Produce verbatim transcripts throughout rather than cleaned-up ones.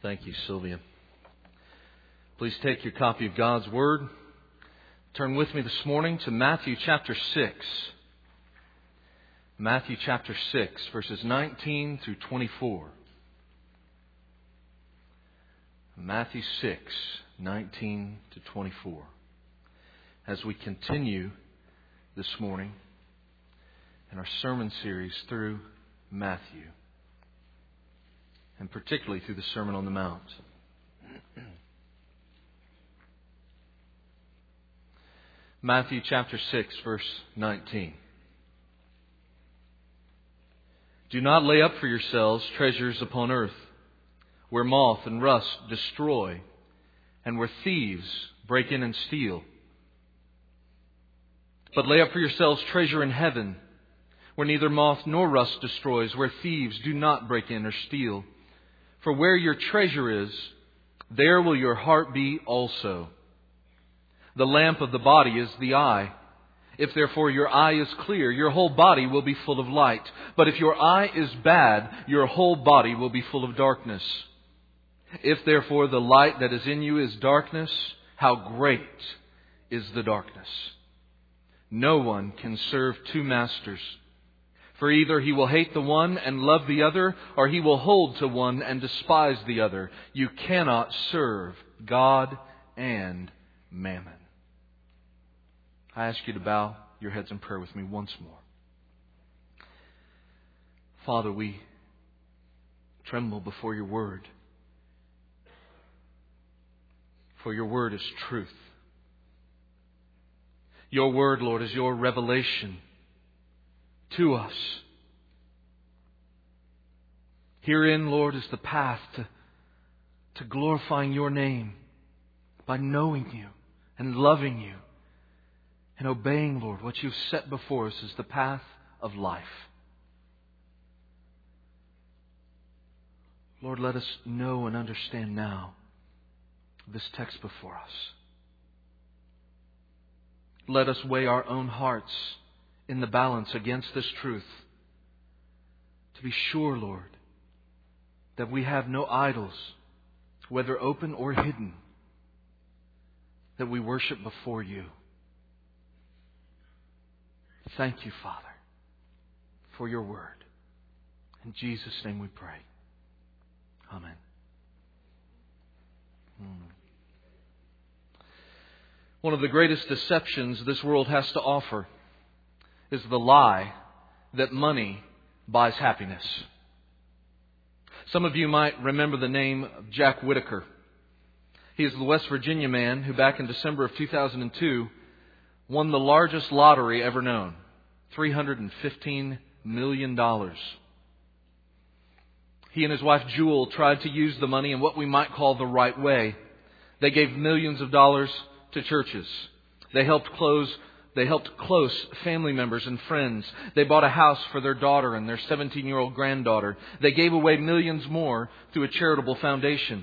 Thank you, Sylvia. Please take your copy of God's Word. Turn with me this morning to Matthew chapter six. Matthew chapter six, verses nineteen through twenty-four. Matthew six, nineteen to twenty-four. As we continue this morning in our sermon series through Matthew, and particularly through the Sermon on the Mount. Matthew chapter six, verse nineteen. Do not lay up for yourselves treasures upon earth, where moth and rust destroy, and where thieves break in and steal. But lay up for yourselves treasure in heaven, where neither moth nor rust destroys, where thieves do not break in or steal. For where your treasure is, there will your heart be also. The lamp of the body is the eye. If therefore your eye is clear, your whole body will be full of light. But if your eye is bad, your whole body will be full of darkness. If therefore the light that is in you is darkness, how great is the darkness! No one can serve two masters. For either he will hate the one and love the other, or he will hold to one and despise the other. You cannot serve God and mammon. I ask you to bow your heads in prayer with me once more. Father, we tremble before your word. For your word is truth. Your word, Lord, is your revelation to us. Herein, Lord, is the path to, to glorifying your name by knowing you and loving you and obeying, Lord, what you've set before us is the path of life. Lord, let us know and understand now this text before us. Let us weigh our own hearts in the balance against this truth, to be sure, Lord, that we have no idols, whether open or hidden, that we worship before you. Thank you, Father, for your word. In Jesus' name we pray. Amen. Hmm. One of the greatest deceptions this world has to offer is the lie that money buys happiness. Some of you might remember the name of Jack Whittaker. He is the West Virginia man who back in December of two thousand two won the largest lottery ever known, three hundred fifteen million dollars. He and his wife Jewel tried to use the money in what we might call the right way. They gave millions of dollars to churches. They helped close They helped close family members and friends. They bought a house for their daughter and their seventeen-year-old granddaughter. They gave away millions more through a charitable foundation.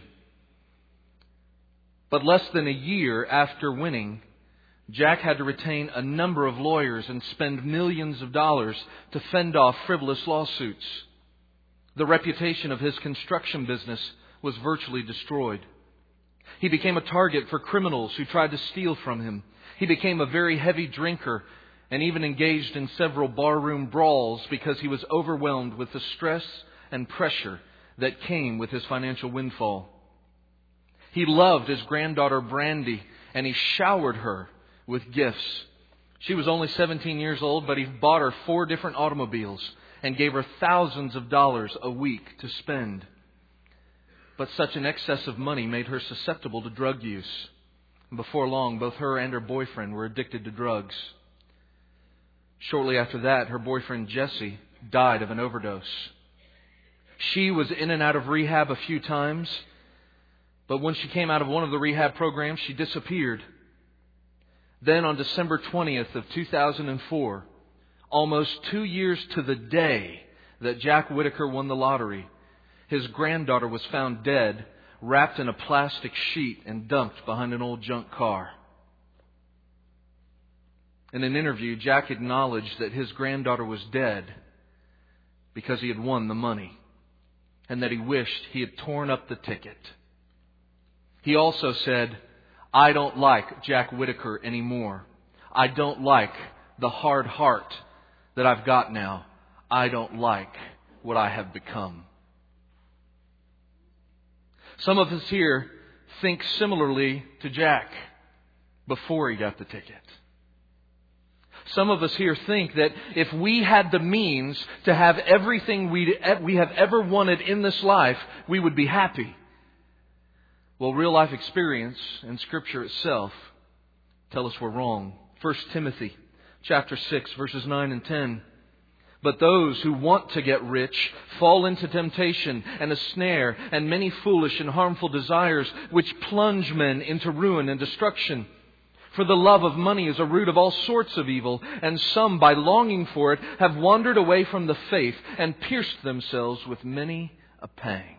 But less than a year after winning, Jack had to retain a number of lawyers and spend millions of dollars to fend off frivolous lawsuits. The reputation of his construction business was virtually destroyed. He became a target for criminals who tried to steal from him. He became a very heavy drinker and even engaged in several barroom brawls because he was overwhelmed with the stress and pressure that came with his financial windfall. He loved his granddaughter Brandy, and he showered her with gifts. She was only seventeen years old, but he bought her four different automobiles and gave her thousands of dollars a week to spend. But such an excess of money made her susceptible to drug use. Before long, both her and her boyfriend were addicted to drugs. Shortly after that, her boyfriend Jesse died of an overdose. She was in and out of rehab a few times, but when she came out of one of the rehab programs, she disappeared. Then on December twentieth of two thousand four, almost two years to the day that Jack Whittaker won the lottery, his granddaughter was found dead, wrapped in a plastic sheet and dumped behind an old junk car. In an interview, Jack acknowledged that his granddaughter was dead because he had won the money. and that he wished he had torn up the ticket. He also said, I don't like Jack Whitaker anymore. I don't like the hard heart that I've got now. I don't like what I have become. Some of us here think similarly to Jack before he got the ticket. Some of us here think that if we had the means to have everything we we have ever wanted in this life, we would be happy. Well, real life experience and Scripture itself tell us we're wrong. First Timothy chapter six, verses nine and ten. But those who want to get rich fall into temptation and a snare and many foolish and harmful desires which plunge men into ruin and destruction. For the love of money is a root of all sorts of evil, and some, by longing for it, have wandered away from the faith and pierced themselves with many a pang.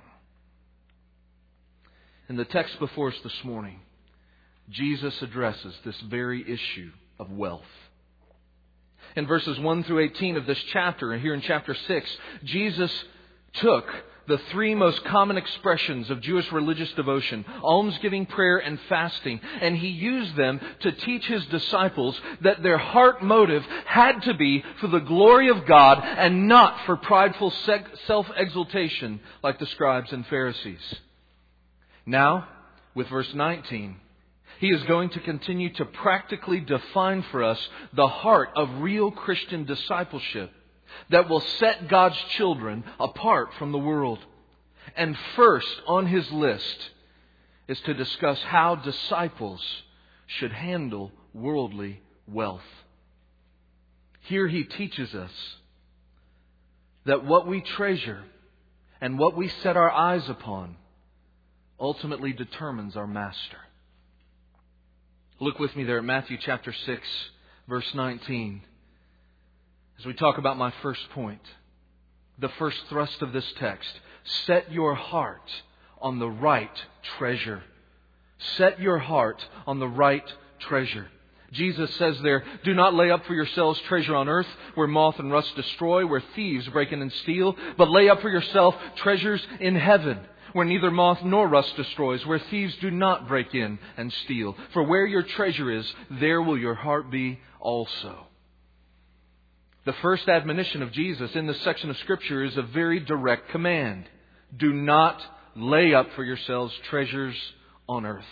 In the text before us this morning, Jesus addresses this very issue of wealth. In verses one through eighteen of this chapter, and here in chapter six, Jesus took the three most common expressions of Jewish religious devotion, almsgiving, prayer, and fasting, and He used them to teach His disciples that their heart motive had to be for the glory of God and not for prideful self-exaltation like the scribes and Pharisees. Now, with verse nineteen, He is going to continue to practically define for us the heart of real Christian discipleship that will set God's children apart from the world. And first on His list is to discuss how disciples should handle worldly wealth. Here He teaches us that what we treasure and what we set our eyes upon ultimately determines our master. Look with me there at Matthew chapter six, verse nineteen. As we talk about my first point, the first thrust of this text, set your heart on the right treasure. Set your heart on the right treasure. Jesus says there, do not lay up for yourselves treasure on earth where moth and rust destroy, where thieves break in and steal, but lay up for yourself treasures in heaven, where neither moth nor rust destroys, where thieves do not break in and steal. For where your treasure is, there will your heart be also. The first admonition of Jesus in this section of Scripture is a very direct command. Do not lay up for yourselves treasures on earth.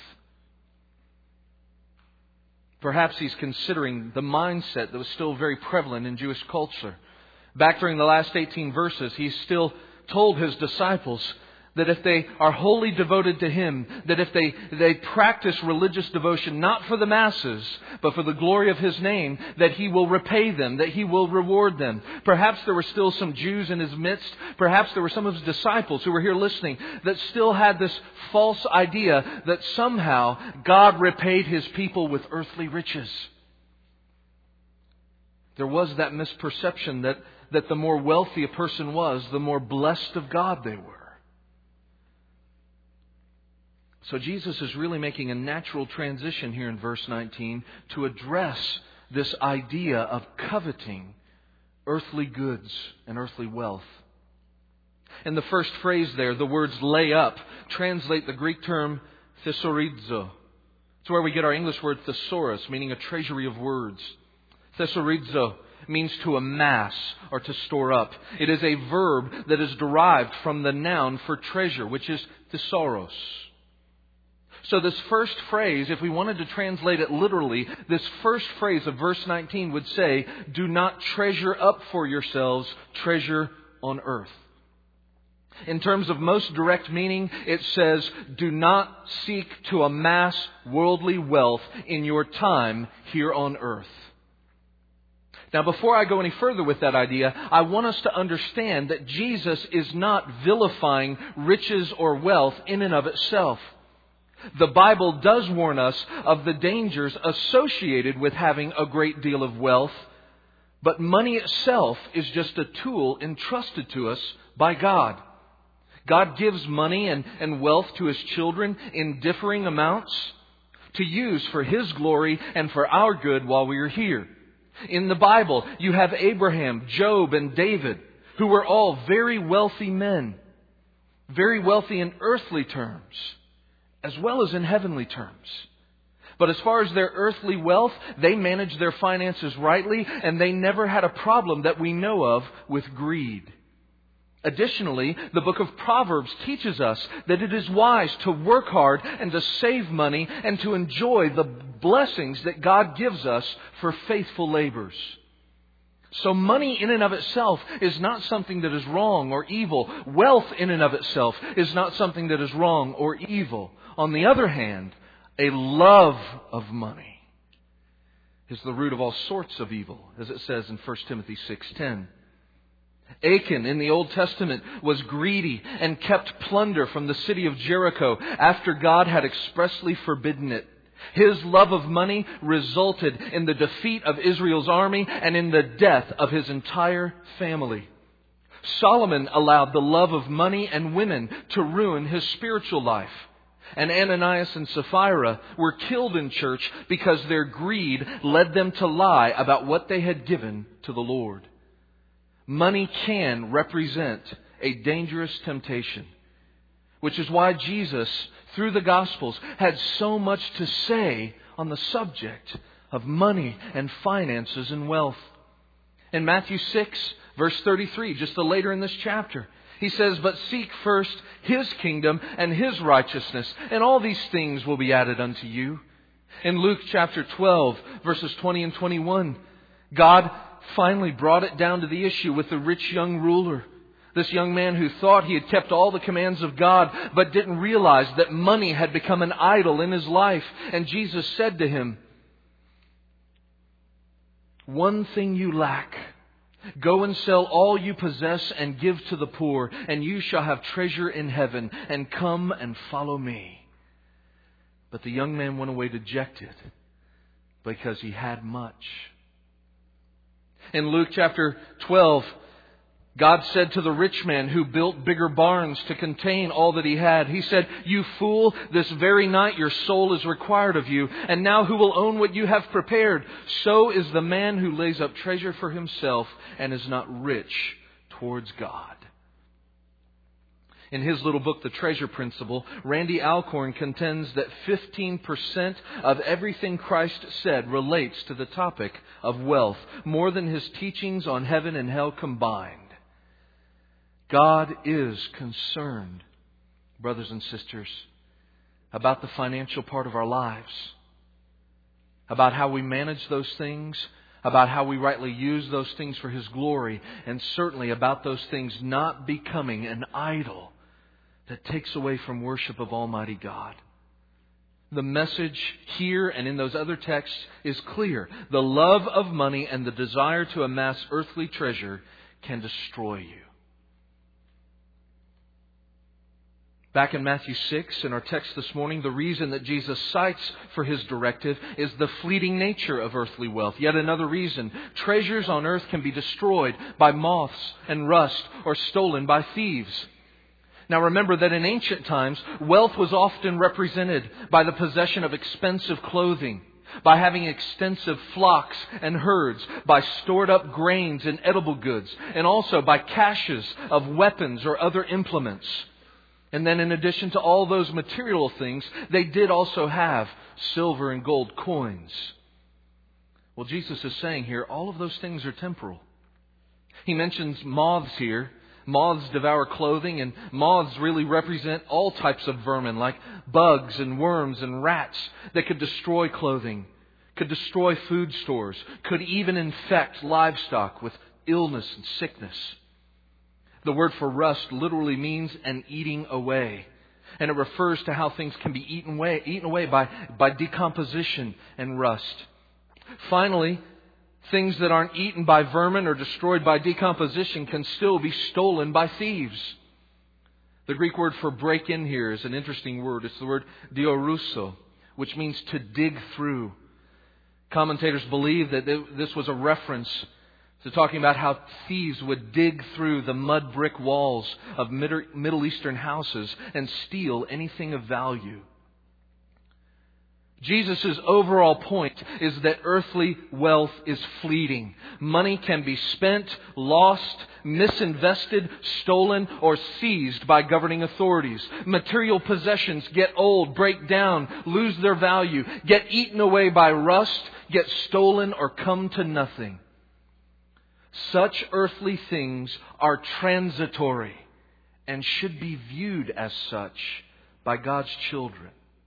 Perhaps He's considering the mindset that was still very prevalent in Jewish culture. Back during the last eighteen verses, He still told His disciples that if they are wholly devoted to Him, that if they, they practice religious devotion not for the masses, but for the glory of His name, that He will repay them, that He will reward them. Perhaps there were still some Jews in His midst, perhaps there were some of His disciples who were here listening that still had this false idea that somehow God repaid His people with earthly riches. There was that misperception that, that the more wealthy a person was, the more blessed of God they were. So Jesus is really making a natural transition here in verse nineteen to address this idea of coveting earthly goods and earthly wealth. In the first phrase there, the words lay up translate the Greek term thesaurizo. It's where we get our English word thesaurus, meaning a treasury of words. Thesaurizo means to amass or to store up. It is a verb that is derived from the noun for treasure, which is thesauros. So this first phrase, if we wanted to translate it literally, this first phrase of verse nineteen would say, do not treasure up for yourselves treasure on earth. In terms of most direct meaning, it says, do not seek to amass worldly wealth in your time here on earth. Now, before I go any further with that idea, I want us to understand that Jesus is not vilifying riches or wealth in and of itself. The Bible does warn us of the dangers associated with having a great deal of wealth, but money itself is just a tool entrusted to us by God. God gives money and, and wealth to His children in differing amounts to use for His glory and for our good while we are here. In the Bible, you have Abraham, Job, and David, who were all very wealthy men. very wealthy in earthly terms, as well as in heavenly terms. But as far as their earthly wealth, they managed their finances rightly, and they never had a problem that we know of with greed. Additionally, the book of Proverbs teaches us that it is wise to work hard and to save money and to enjoy the blessings that God gives us for faithful labors. So money in and of itself is not something that is wrong or evil. Wealth in and of itself is not something that is wrong or evil. On the other hand, a love of money is the root of all sorts of evil, as it says in First Timothy six ten. Achan in the Old Testament was greedy and kept plunder from the city of Jericho after God had expressly forbidden it. His love of money resulted in the defeat of Israel's army and in the death of his entire family. Solomon allowed the love of money and women to ruin his spiritual life. And Ananias and Sapphira were killed in church because their greed led them to lie about what they had given to the Lord. Money can represent a dangerous temptation, which is why Jesus, through the Gospels, had so much to say on the subject of money and finances and wealth. In Matthew six, verse thirty-three, just a later in this chapter, He says, "But seek first His kingdom and His righteousness, and all these things will be added unto you." In Luke chapter twelve, verses twenty and twenty-one, God finally brought it down to the issue with the rich young ruler. This young man who thought he had kept all the commands of God, but didn't realize that money had become an idol in his life. And Jesus said to him, "One thing you lack. Go and sell all you possess and give to the poor, and you shall have treasure in heaven. And come and follow me." But the young man went away dejected because he had much. In Luke chapter twelve, God said to the rich man who built bigger barns to contain all that he had, He said, "You fool, this very night your soul is required of you. And now who will own what you have prepared? So is the man who lays up treasure for himself and is not rich towards God." In his little book, The Treasure Principle, Randy Alcorn contends that fifteen percent of everything Christ said relates to the topic of wealth, more than His teachings on heaven and hell combined. God is concerned, brothers and sisters, about the financial part of our lives, about how we manage those things, about how we rightly use those things for His glory, and certainly about those things not becoming an idol that takes away from worship of Almighty God. The message here and in those other texts is clear. The love of money and the desire to amass earthly treasure can destroy you. Back in Matthew six, in our text this morning, the reason that Jesus cites for His directive is the fleeting nature of earthly wealth. Yet another reason: treasures on earth can be destroyed by moths and rust or stolen by thieves. Now remember that in ancient times, wealth was often represented by the possession of expensive clothing, by having extensive flocks and herds, by stored up grains and edible goods, and also by caches of weapons or other implements. And then in addition to all those material things, they did also have silver and gold coins. Well, Jesus is saying here, all of those things are temporal. He mentions moths here. Moths devour clothing, and moths really represent all types of vermin like bugs and worms and rats that could destroy clothing, could destroy food stores, could even infect livestock with illness and sickness. The word for rust literally means an eating away. And it refers to how things can be eaten away, eaten away by, by decomposition and rust. Finally, things that aren't eaten by vermin or destroyed by decomposition can still be stolen by thieves. The Greek word for break in here is an interesting word. It's the word diorusso, which means to dig through. Commentators believe that this was a reference to talking about how thieves would dig through the mud brick walls of Middle Eastern houses and steal anything of value. Jesus' overall point is that earthly wealth is fleeting. Money can be spent, lost, misinvested, stolen, or seized by governing authorities. Material possessions get old, break down, lose their value, get eaten away by rust, get stolen, or come to nothing. Such earthly things are transitory and should be viewed as such by God's children.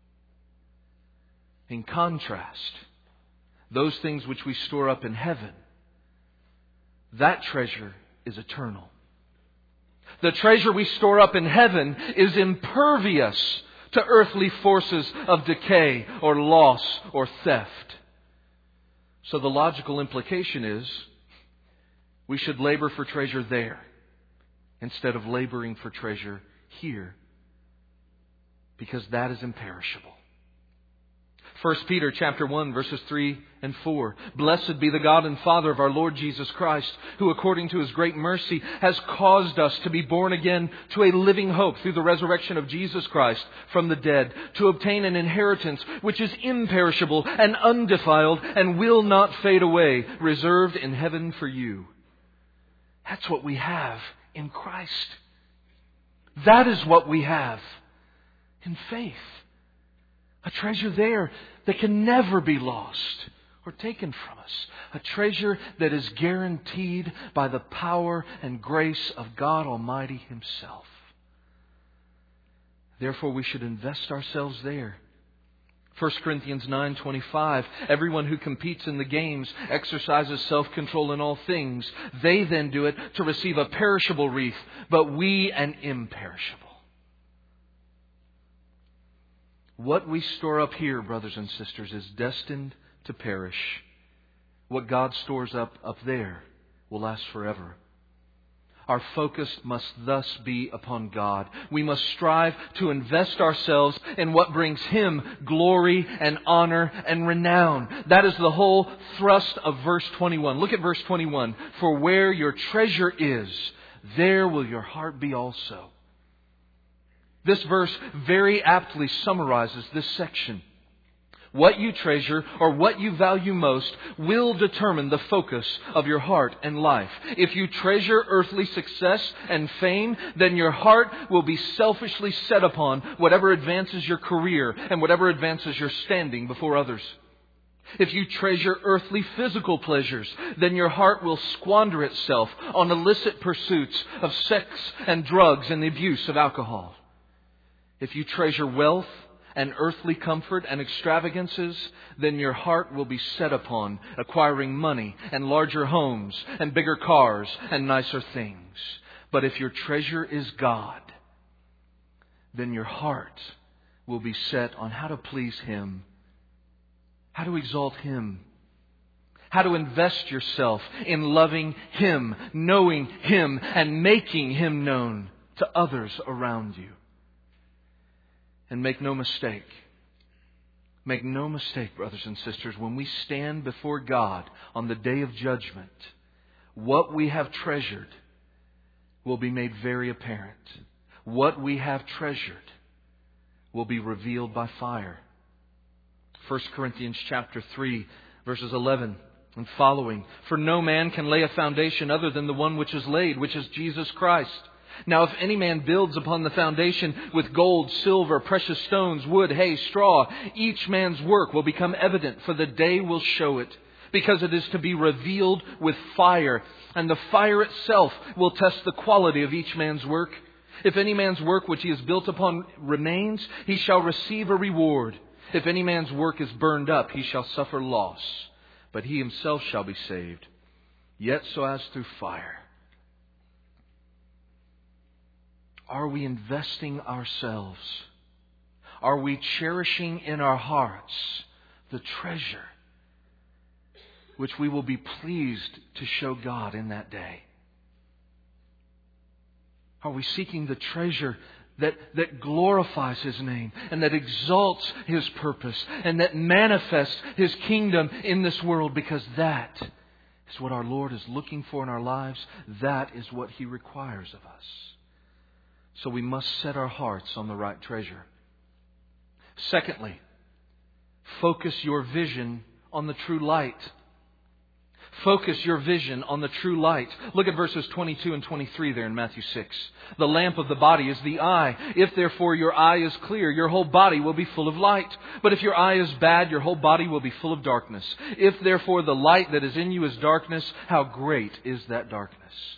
In contrast, those things which we store up in heaven, that treasure is eternal. The treasure we store up in heaven is impervious to earthly forces of decay or loss or theft. So the logical implication is we should labor for treasure there instead of laboring for treasure here, because that is imperishable. First Peter chapter one, verses three and four. Blessed be the God and Father of our Lord Jesus Christ, who according to His great mercy has caused us to be born again to a living hope through the resurrection of Jesus Christ from the dead, to obtain an inheritance which is imperishable and undefiled and will not fade away, reserved in heaven for you. That's what we have in Christ. That is what we have in faith. A treasure there that can never be lost or taken from us. A treasure that is guaranteed by the power and grace of God Almighty Himself. Therefore, we should invest ourselves there. First Corinthians nine twenty-five. Everyone who competes in the games exercises self-control in all things. They then do it to receive a perishable wreath, but we an imperishable. What we store up here, brothers and sisters, is destined to perish. What God stores up up there will last forever. Our focus must thus be upon God. We must strive to invest ourselves in what brings Him glory and honor and renown. That is the whole thrust of verse twenty-one. Look at verse twenty-one. For where your treasure is, there will your heart be also. This verse very aptly summarizes this section. What you treasure or what you value most will determine the focus of your heart and life. If you treasure earthly success and fame, then your heart will be selfishly set upon whatever advances your career and whatever advances your standing before others. If you treasure earthly physical pleasures, then your heart will squander itself on illicit pursuits of sex and drugs and the abuse of alcohol. If you treasure wealth and earthly comfort and extravagances, then your heart will be set upon acquiring money and larger homes and bigger cars and nicer things. But if your treasure is God, then your heart will be set on how to please Him, how to exalt Him, how to invest yourself in loving Him, knowing Him, and making Him known to others around you. And make no mistake, make no mistake, brothers and sisters, when we stand before God on the day of judgment, what we have treasured will be made very apparent. What we have treasured will be revealed by fire. First Corinthians chapter three, verses eleven and following. For no man can lay a foundation other than the one which is laid, which is Jesus Christ. Now if any man builds upon the foundation with gold, silver, precious stones, wood, hay, straw, each man's work will become evident, for the day will show it, because it is to be revealed with fire, and the fire itself will test the quality of each man's work. If any man's work which he is built upon remains, he shall receive a reward. If any man's work is burned up, he shall suffer loss, but he himself shall be saved, yet so as through fire. Are we investing ourselves? Are we cherishing in our hearts the treasure which we will be pleased to show God in that day? Are we seeking the treasure that, that glorifies His name and that exalts His purpose and that manifests His kingdom in this world? Because that is what our Lord is looking for in our lives. That is what He requires of us. So we must set our hearts on the right treasure. Secondly, Focus your vision on the true light. Focus your vision on the true light. Look at verses twenty-two and twenty-three there in Matthew six. The lamp of the body is the eye. If therefore your eye is clear, your whole body will be full of light. But if your eye is bad, your whole body will be full of darkness. If therefore the light that is in you is darkness, how great is that darkness?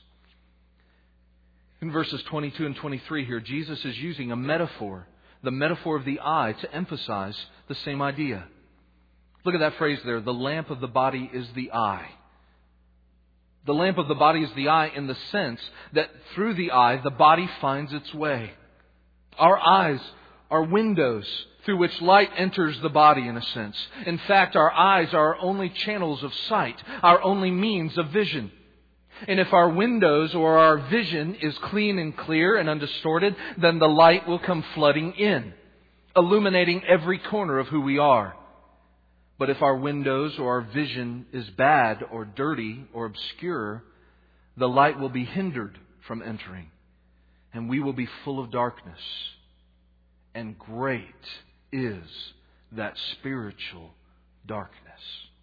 In verses twenty-two and twenty-three here, Jesus is using a metaphor, the metaphor of the eye, to emphasize the same idea. Look at that phrase there. The lamp of the body is the eye. The lamp of the body is the eye in the sense that through the eye, the body finds its way. Our eyes are windows through which light enters the body in a sense. In fact, our eyes are our only channels of sight, our only means of vision. And if our windows or our vision is clean and clear and undistorted, then the light will come flooding in, illuminating every corner of who we are. But if our windows or our vision is bad or dirty or obscure, the light will be hindered from entering, and we will be full of darkness. And great is that spiritual darkness.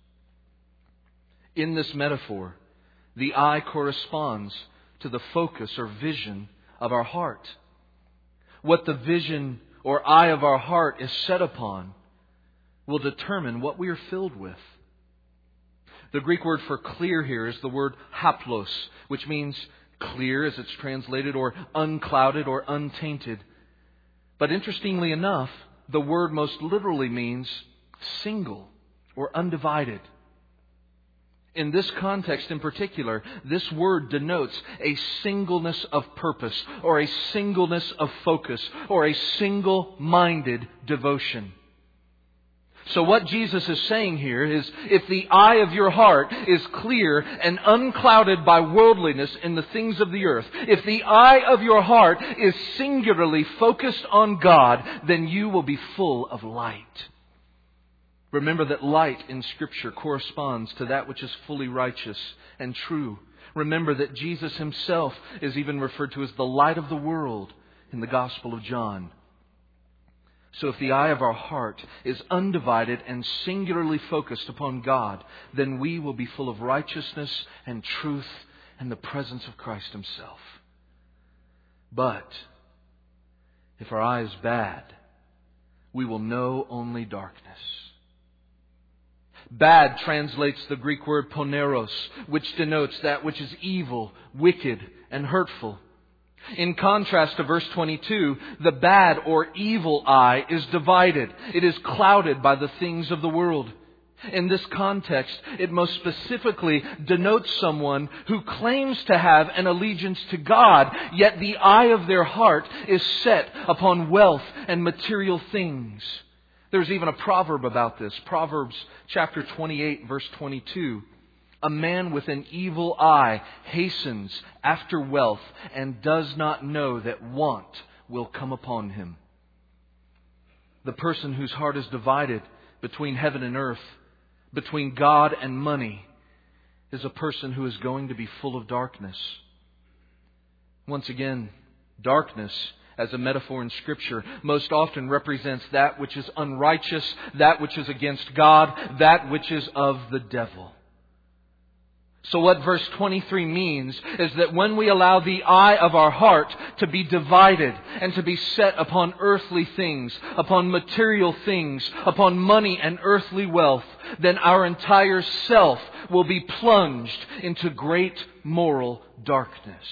In this metaphor, the eye corresponds to the focus or vision of our heart. What the vision or eye of our heart is set upon will determine what we are filled with. The Greek word for clear here is the word haplos, which means clear as it's translated, or unclouded or untainted. But interestingly enough, the word most literally means single or undivided. In this context in particular, this word denotes a singleness of purpose, or a singleness of focus, or a single-minded devotion. So what Jesus is saying here is, if the eye of your heart is clear and unclouded by worldliness in the things of the earth, if the eye of your heart is singularly focused on God, then you will be full of light. Remember that light in Scripture corresponds to that which is fully righteous and true. Remember that Jesus Himself is even referred to as the light of the world in the Gospel of John. So if the eye of our heart is undivided and singularly focused upon God, then we will be full of righteousness and truth and the presence of Christ Himself. But if our eye is bad, we will know only darkness. Bad translates the Greek word poneros, which denotes that which is evil, wicked, and hurtful. In contrast to verse twenty-two, the bad or evil eye is divided. It is clouded by the things of the world. In this context, it most specifically denotes someone who claims to have an allegiance to God, yet the eye of their heart is set upon wealth and material things. There's even a proverb about this. Proverbs chapter twenty-eight, verse twenty-two. A man with an evil eye hastens after wealth and does not know that want will come upon him. The person whose heart is divided between heaven and earth, between God and money, is a person who is going to be full of darkness. Once again, darkness, as a metaphor in Scripture, most often represents that which is unrighteous, that which is against God, that which is of the devil. So what verse twenty-three means is that when we allow the eye of our heart to be divided and to be set upon earthly things, upon material things, upon money and earthly wealth, then our entire self will be plunged into great moral darkness.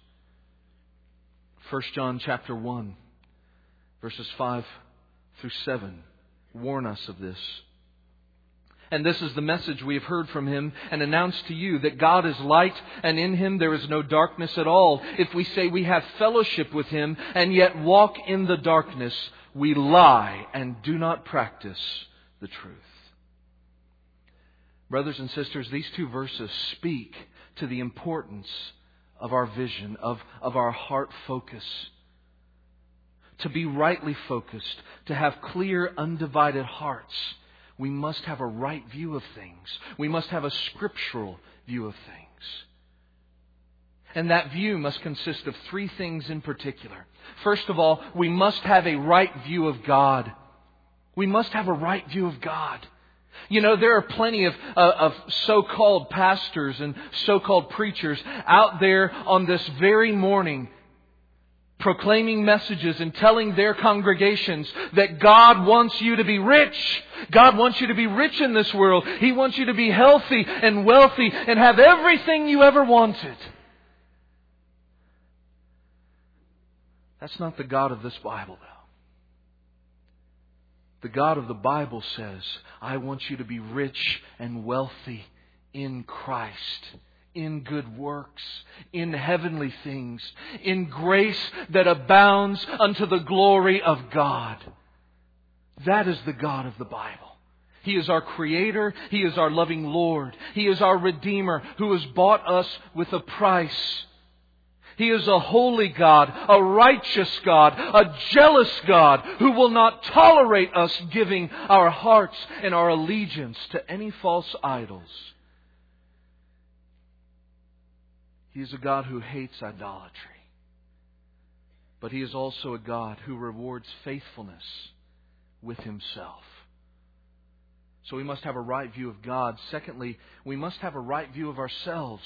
First John chapter one, verses five through seven warn us of this. And this is the message we have heard from Him and announced to you, that God is light and in Him there is no darkness at all. If we say we have fellowship with Him and yet walk in the darkness, we lie and do not practice the truth. Brothers and sisters, these two verses speak to the importance of our vision, of, of our heart focus. To be rightly focused, to have clear, undivided hearts, we must have a right view of things. We must have a scriptural view of things. And that view must consist of three things in particular. First of all, we must have a right view of God. We must have a right view of God. You know, there are plenty of, uh, of so-called pastors and so-called preachers out there on this very morning proclaiming messages and telling their congregations that God wants you to be rich. God wants you to be rich in this world. He wants you to be healthy and wealthy and have everything you ever wanted. That's not the God of this Bible, though. The God of the Bible says, I want you to be rich and wealthy in Christ, in good works, in heavenly things, in grace that abounds unto the glory of God. That is the God of the Bible. He is our Creator. He is our loving Lord. He is our Redeemer who has bought us with a price. He is a holy God, a righteous God, a jealous God who will not tolerate us giving our hearts and our allegiance to any false idols. He is a God who hates idolatry. But He is also a God who rewards faithfulness with Himself. So we must have a right view of God. Secondly, we must have a right view of ourselves.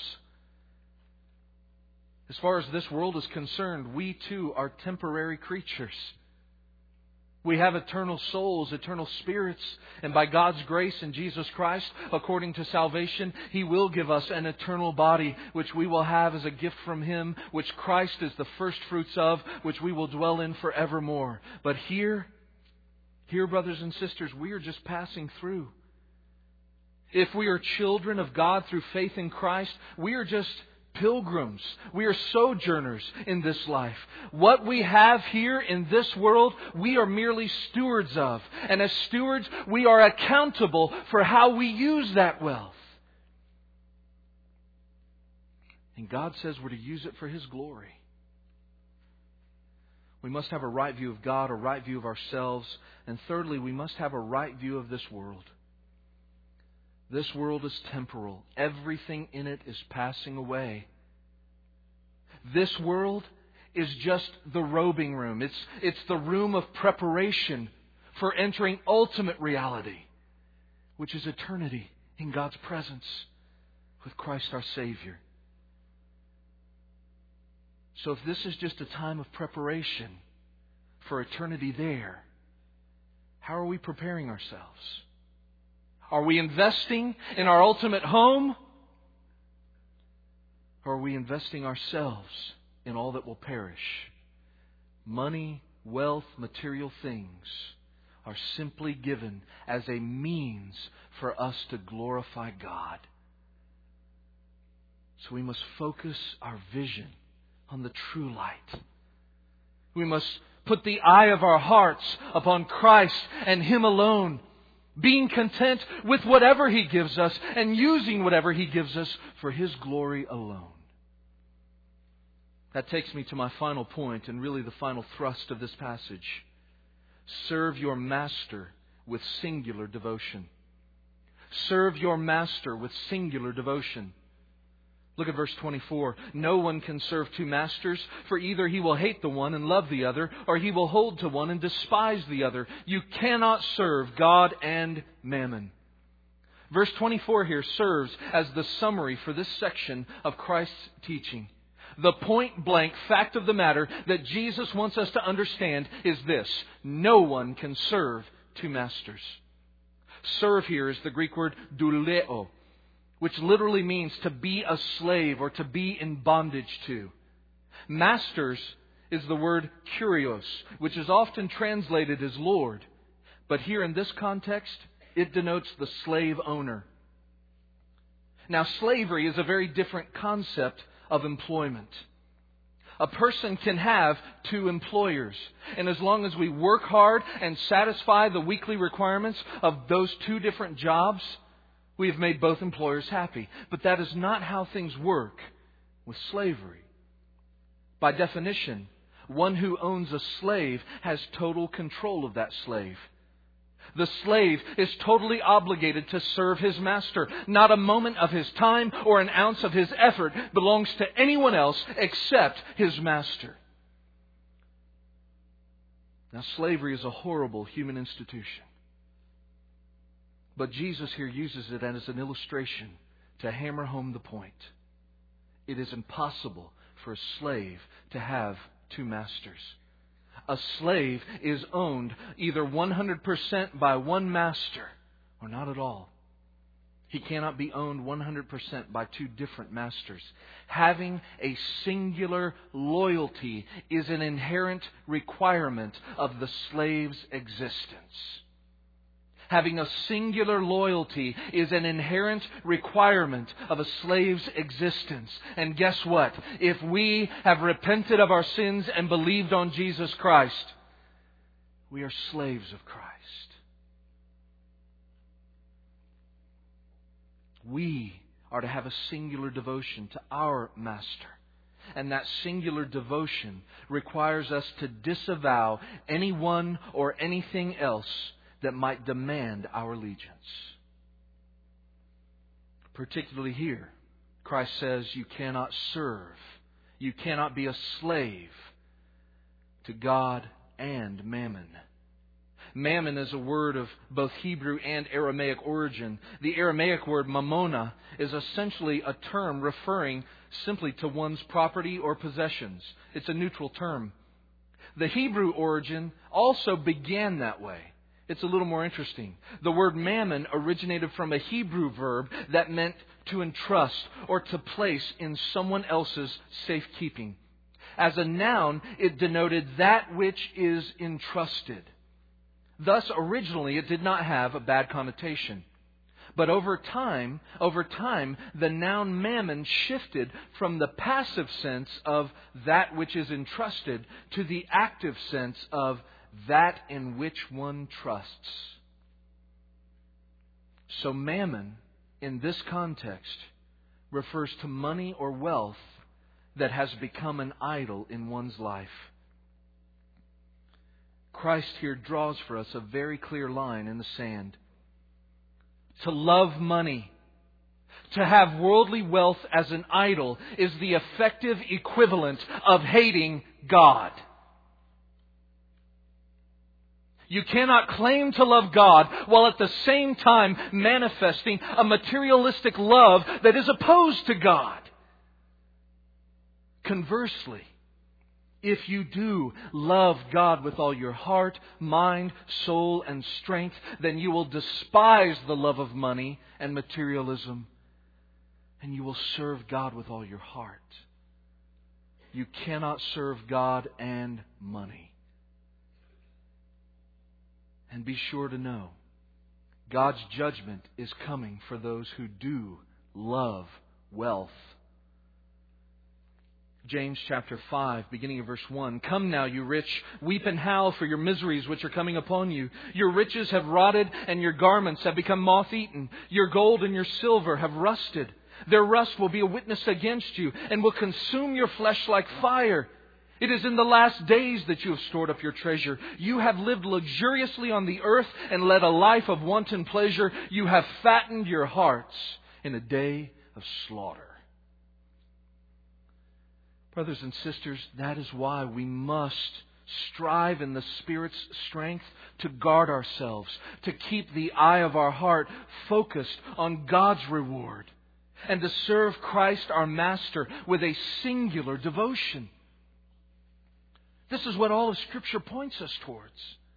As far as this world is concerned, we too are temporary creatures. We have eternal souls, eternal spirits, and by God's grace in Jesus Christ, according to salvation, He will give us an eternal body, which we will have as a gift from Him, which Christ is the first fruits of, which we will dwell in forevermore. But here, here, brothers and sisters, we are just passing through. If we are children of God through faith in Christ, we are just pilgrims. We are sojourners in this life. What we have here in this world, we are merely stewards of. And as stewards, we are accountable for how we use that wealth. And God says we're to use it for His glory. We must have a right view of God, a right view of ourselves. And thirdly, we must have a right view of this world. This world is temporal. Everything in it is passing away. This world is just the robing room. It's, it's the room of preparation for entering ultimate reality, which is eternity in God's presence with Christ our Savior. So if this is just a time of preparation for eternity there, how are we preparing ourselves? Are we investing in our ultimate home? Or are we investing ourselves in all that will perish? Money, wealth, material things are simply given as a means for us to glorify God. So we must focus our vision on the true light. We must put the eye of our hearts upon Christ and Him alone, being content with whatever He gives us and using whatever He gives us for His glory alone. That takes me to my final point and really the final thrust of this passage. Serve your master with singular devotion. Serve your master with singular devotion. Look at verse twenty-four. No one can serve two masters, for either he will hate the one and love the other, or he will hold to one and despise the other. You cannot serve God and mammon. Verse twenty-four here serves as the summary for this section of Christ's teaching. The point-blank fact of the matter that Jesus wants us to understand is this: no one can serve two masters. Serve here is the Greek word douleo, which literally means to be a slave or to be in bondage to. Masters is the word kurios, which is often translated as Lord. But here in this context, it denotes the slave owner. Now, slavery is a very different concept of employment. A person can have two employers. And as long as we work hard and satisfy the weekly requirements of those two different jobs, we have made both employers happy. But that is not how things work with slavery. By definition, one who owns a slave has total control of that slave. The slave is totally obligated to serve his master. Not a moment of his time or an ounce of his effort belongs to anyone else except his master. Now, slavery is a horrible human institution. But Jesus here uses it as an illustration to hammer home the point. It is impossible for a slave to have two masters. A slave is owned either one hundred percent by one master or not at all. He cannot be owned one hundred percent by two different masters. Having a singular loyalty is an inherent requirement of the slave's existence. Having a singular loyalty is an inherent requirement of a slave's existence. And guess what? If we have repented of our sins and believed on Jesus Christ, we are slaves of Christ. We are to have a singular devotion to our Master. And that singular devotion requires us to disavow anyone or anything else that might demand our allegiance. Particularly here, Christ says you cannot serve, you cannot be a slave to God and mammon. Mammon is a word of both Hebrew and Aramaic origin. The Aramaic word mamona is essentially a term referring simply to one's property or possessions. It's a neutral term. The Hebrew origin also began that way. It's a little more interesting. The word mammon originated from a Hebrew verb that meant to entrust or to place in someone else's safekeeping. As a noun, it denoted that which is entrusted. Thus, originally, it did not have a bad connotation. But over time, over time, the noun mammon shifted from the passive sense of that which is entrusted to the active sense of that in which one trusts. So mammon, in this context, refers to money or wealth that has become an idol in one's life. Christ here draws for us a very clear line in the sand. To love money, to have worldly wealth as an idol, is the effective equivalent of hating God. You cannot claim to love God while at the same time manifesting a materialistic love that is opposed to God. Conversely, if you do love God with all your heart, mind, soul, and strength, then you will despise the love of money and materialism, and you will serve God with all your heart. You cannot serve God and money. And be sure to know, God's judgment is coming for those who do love wealth. James chapter five, beginning of verse one. Come now, you rich, weep and howl for your miseries which are coming upon you. Your riches have rotted, and your garments have become moth-eaten. Your gold and your silver have rusted. Their rust will be a witness against you, and will consume your flesh like fire. It is in the last days that you have stored up your treasure. You have lived luxuriously on the earth and led a life of wanton pleasure. You have fattened your hearts in a day of slaughter. Brothers and sisters, that is why we must strive in the Spirit's strength to guard ourselves, to keep the eye of our heart focused on God's reward, and to serve Christ our Master with a singular devotion. This is what all of Scripture points us towards.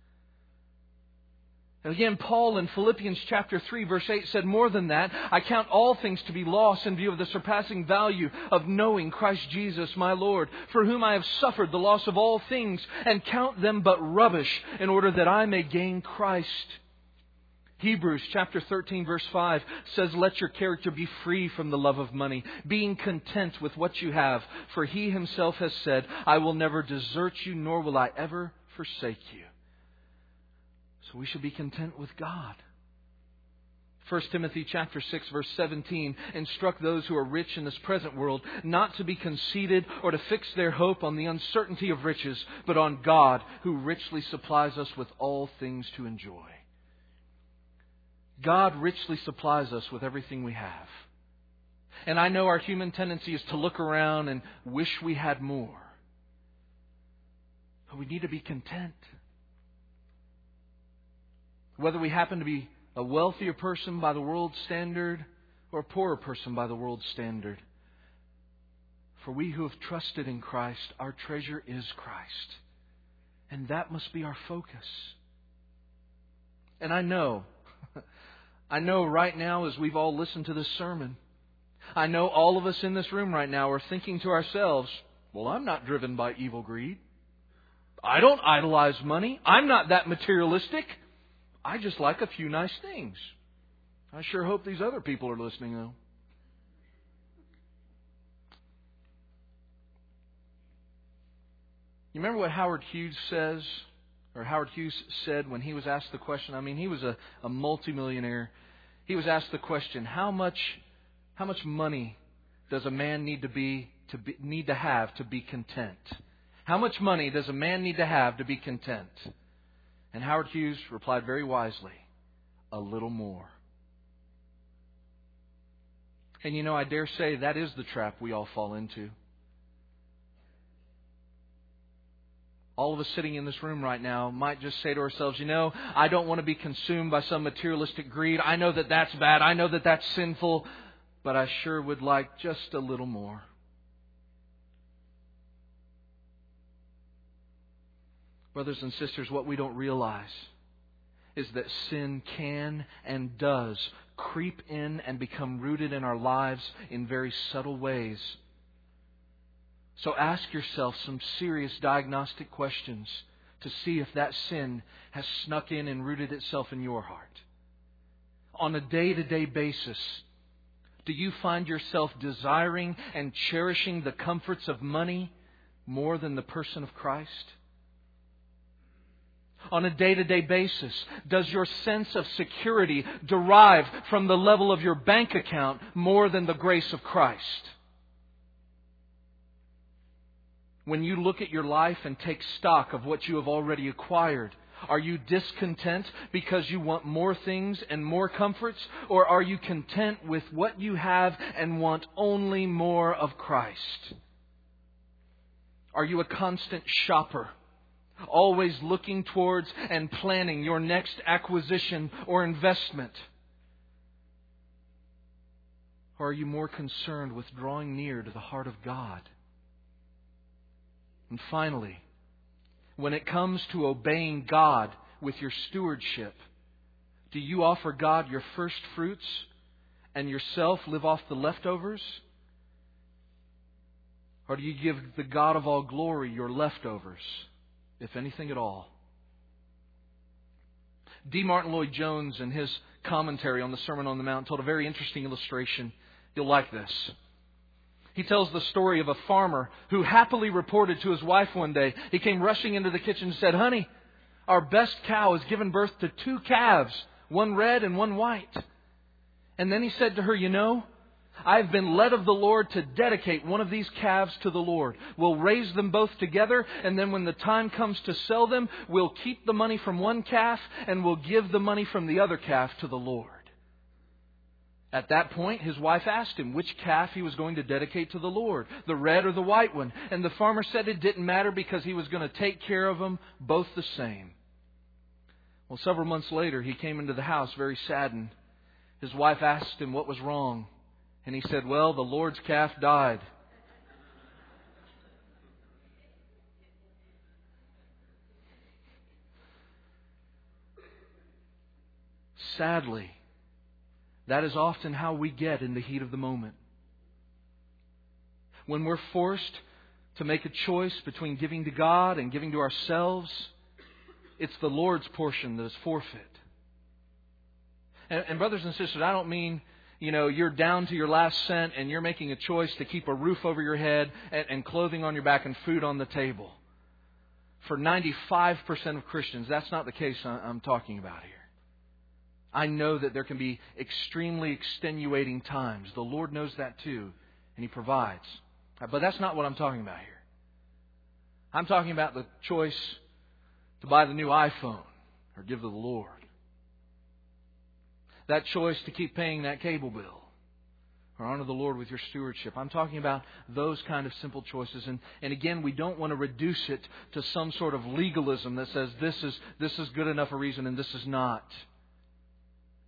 And again, Paul in Philippians chapter three, verse eight said, more than that, I count all things to be lost in view of the surpassing value of knowing Christ Jesus my Lord, for whom I have suffered the loss of all things, and count them but rubbish, in order that I may gain Christ. Hebrews chapter thirteen, verse five says, let your character be free from the love of money, being content with what you have. For He Himself has said, I will never desert you, nor will I ever forsake you. So we should be content with God. First Timothy chapter six, verse seventeen, instruct those who are rich in this present world not to be conceited or to fix their hope on the uncertainty of riches, but on God, who richly supplies us with all things to enjoy. God richly supplies us with everything we have. And I know our human tendency is to look around and wish we had more. But we need to be content. Whether we happen to be a wealthier person by the world's standard or a poorer person by the world's standard. For we who have trusted in Christ, our treasure is Christ. And that must be our focus. And I know, I know right now as we've all listened to this sermon, I know all of us in this room right now are thinking to ourselves, well, I'm not driven by evil greed. I don't idolize money. I'm not that materialistic. I just like a few nice things. I sure hope these other people are listening, though. You remember what Howard Hughes says, or Howard Hughes said when he was asked the question? I mean, he was a, a multimillionaire. He was asked the question, how much, how much money does a man need to be to be, need to have to be content? How much money does a man need to have to be content? And Howard Hughes replied very wisely, a little more. And you know, I dare say that is the trap we all fall into. All of us sitting in this room right now might just say to ourselves, you know, I don't want to be consumed by some materialistic greed. I know that that's bad. I know that that's sinful. But I sure would like just a little more. Brothers and sisters, what we don't realize is that sin can and does creep in and become rooted in our lives in very subtle ways. So ask yourself some serious diagnostic questions to see if that sin has snuck in and rooted itself in your heart. On a day-to-day basis, do you find yourself desiring and cherishing the comforts of money more than the person of Christ? On a day-to-day basis, does your sense of security derive from the level of your bank account more than the grace of Christ? When you look at your life and take stock of what you have already acquired, are you discontent because you want more things and more comforts? Or are you content with what you have and want only more of Christ? Are you a constant shopper, always looking towards and planning your next acquisition or investment? Or are you more concerned with drawing near to the heart of God? And finally, when it comes to obeying God with your stewardship, do you offer God your first fruits and yourself live off the leftovers? Or do you give the God of all glory your leftovers, if anything at all? D. Martin Lloyd-Jones, in his commentary on the Sermon on the Mount, told a very interesting illustration. You'll like this. He tells the story of a farmer who happily reported to his wife one day. He came rushing into the kitchen and said, "Honey, our best cow has given birth to two calves, one red and one white." And then he said to her, "You know, I've been led of the Lord to dedicate one of these calves to the Lord. We'll raise them both together, and then when the time comes to sell them, we'll keep the money from one calf and we'll give the money from the other calf to the Lord." At that point, his wife asked him which calf he was going to dedicate to the Lord, the red or the white one. And the farmer said it didn't matter because he was going to take care of them both the same. Well, several months later, he came into the house very saddened. His wife asked him what was wrong. And he said, "Well, the Lord's calf died." Sadly, that is often how we get in the heat of the moment. When we're forced to make a choice between giving to God and giving to ourselves, it's the Lord's portion that is forfeit. And, and brothers and sisters, I don't mean, you know, you're down to your last cent and you're making a choice to keep a roof over your head and, and clothing on your back and food on the table. For ninety-five percent of Christians, that's not the case I'm talking about here. I know that there can be extremely extenuating times. The Lord knows that too, and He provides. But that's not what I'm talking about here. I'm talking about the choice to buy the new iPhone or give to the Lord. That choice to keep paying that cable bill or honor the Lord with your stewardship. I'm talking about those kind of simple choices. And, and again, we don't want to reduce it to some sort of legalism that says this is, this is good enough a reason and this is not.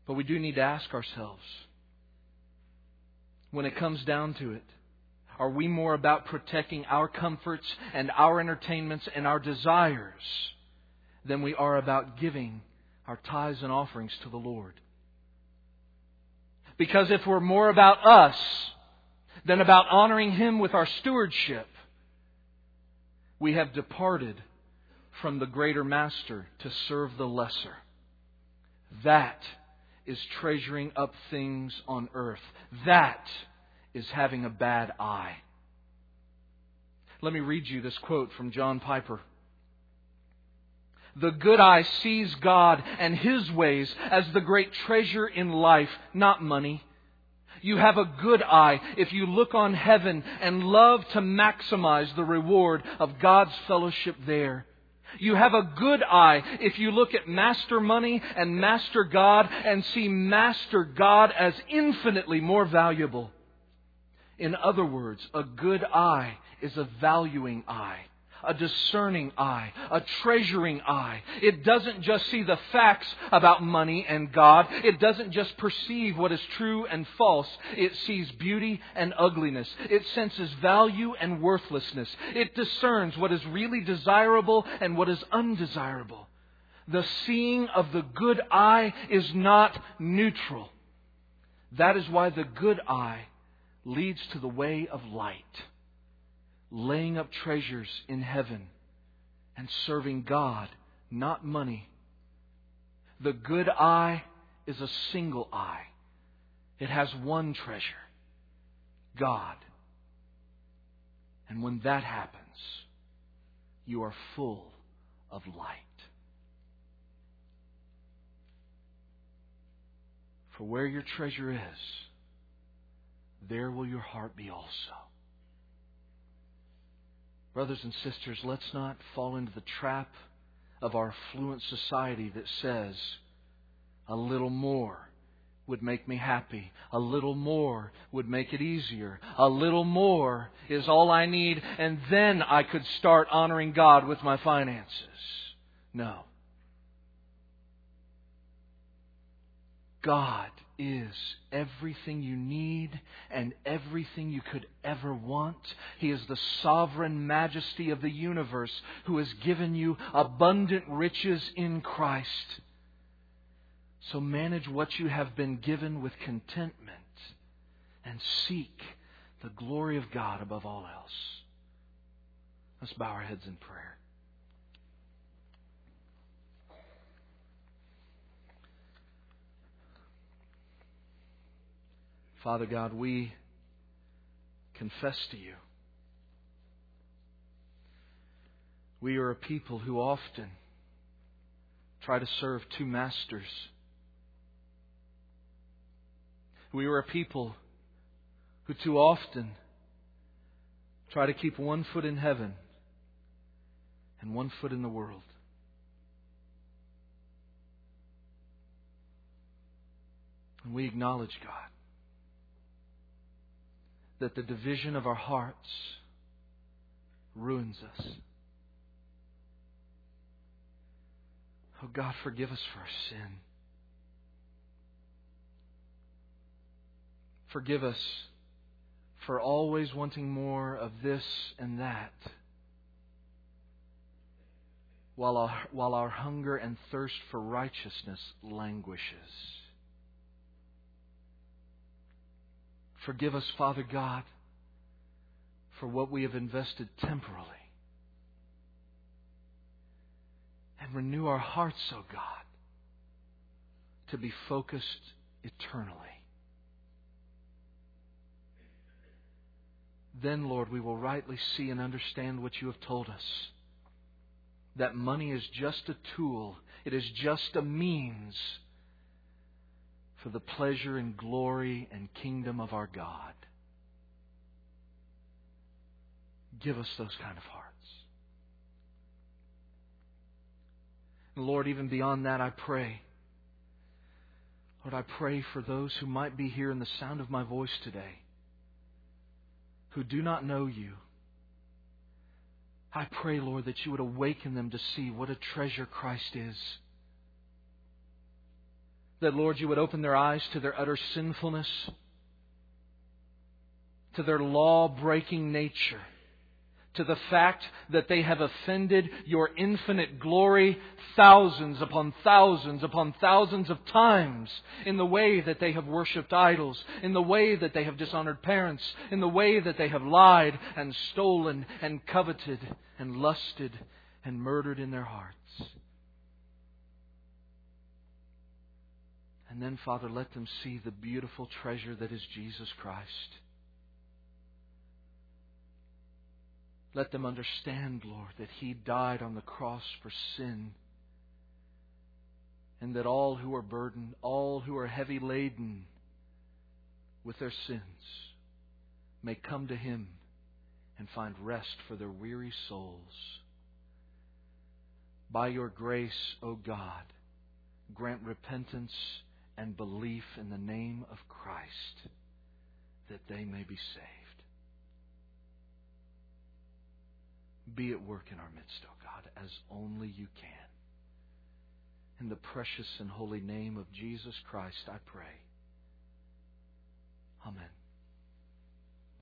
But we do need to ask ourselves, when it comes down to it, are we more about protecting our comforts and our entertainments and our desires than we are about giving our tithes and offerings to the Lord? Because if we're more about us than about honoring Him with our stewardship, we have departed from the greater master to serve the lesser. That is treasuring up things on earth. That is having a bad eye. Let me read you this quote from John Piper. The good eye sees God and His ways as the great treasure in life, not money. You have a good eye if you look on heaven and love to maximize the reward of God's fellowship there. You have a good eye if you look at Master Money and Master God and see Master God as infinitely more valuable. In other words, a good eye is a valuing eye, a discerning eye, a treasuring eye. It doesn't just see the facts about money and God. It doesn't just perceive what is true and false. It sees beauty and ugliness. It senses value and worthlessness. It discerns what is really desirable and what is undesirable. The seeing of the good eye is not neutral. That is why the good eye leads to the way of light, laying up treasures in heaven and serving God, not money. The good eye is a single eye. It has one treasure, God. And when that happens, you are full of light. For where your treasure is, there will your heart be also. Brothers and sisters, let's not fall into the trap of our affluent society that says, a little more would make me happy. A little more would make it easier. A little more is all I need, and then I could start honoring God with my finances. No. God is everything you need and everything you could ever want. He is the sovereign majesty of the universe who has given you abundant riches in Christ. So manage what you have been given with contentment and seek the glory of God above all else. Let's bow our heads in prayer. Father God, we confess to You, we are a people who often try to serve two masters. We are a people who too often try to keep one foot in heaven and one foot in the world. And we acknowledge, God, that the division of our hearts ruins us. Oh God, forgive us for our sin. Forgive us for always wanting more of this and that, while our, while our hunger and thirst for righteousness languishes. Forgive us, Father God, for what we have invested temporally. And renew our hearts, O God, to be focused eternally. Then, Lord, we will rightly see and understand what You have told us. That money is just a tool. It is just a means for the pleasure and glory and kingdom of our God. Give us those kind of hearts. And Lord, even beyond that, I pray. Lord, I pray for those who might be here in the sound of my voice today, who do not know You. I pray, Lord, that You would awaken them to see what a treasure Christ is. That, Lord, You would open their eyes to their utter sinfulness, to their law-breaking nature, to the fact that they have offended Your infinite glory thousands upon thousands upon thousands of times in the way that they have worshipped idols, in the way that they have dishonored parents, in the way that they have lied and stolen and coveted and lusted and murdered in their hearts. And then, Father, let them see the beautiful treasure that is Jesus Christ. Let them understand, Lord, that He died on the cross for sin, and that all who are burdened, all who are heavy laden with their sins, may come to Him and find rest for their weary souls. By Your grace, O God, grant repentance and belief in the name of Christ, that they may be saved. Be at work in our midst, O God, as only You can. In the precious and holy name of Jesus Christ, I pray. Amen.